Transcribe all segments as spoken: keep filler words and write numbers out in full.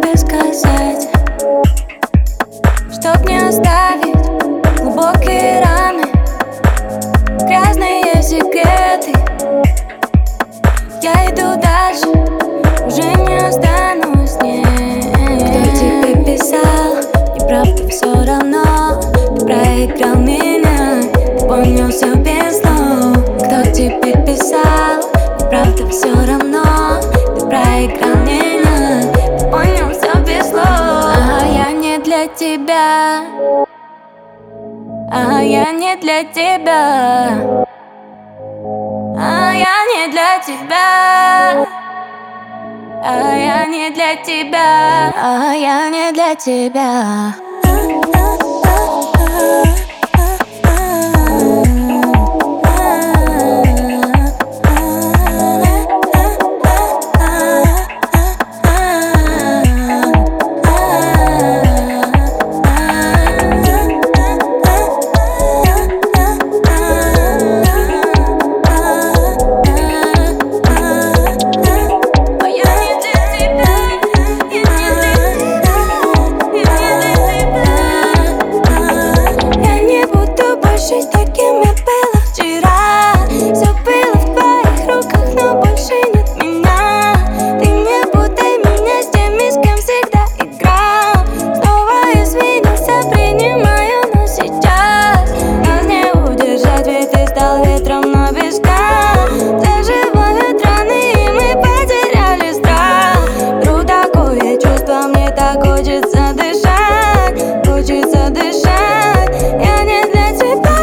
тебе сказать, чтоб не оставить глубокие раны, грязные секреты. Я иду дальше, уже не останусь, нет. Кто тебе писал, неправда все равно. Ты проиграл меня, ты понял все без слов. Кто тебе писал, неправда все равно. Ты проиграл меня, ты понял все без слов. А я не для тебя, а я не для тебя, а я не для тебя, а я не для тебя, а я не для тебя. Таким я была вчера. Все было в твоих руках, но больше нет меня. Ты не путай меня с теми, с кем всегда играл. Снова извинился, принимаю, но сейчас нас не удержать, ведь ты стал ветром, но без дна. Заживают раны, и мы потеряли страх. Вдруг такое чувство, мне так хочется дышать, хочется дышать. Я не для тебя.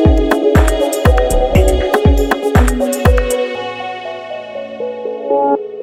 We'll be right back.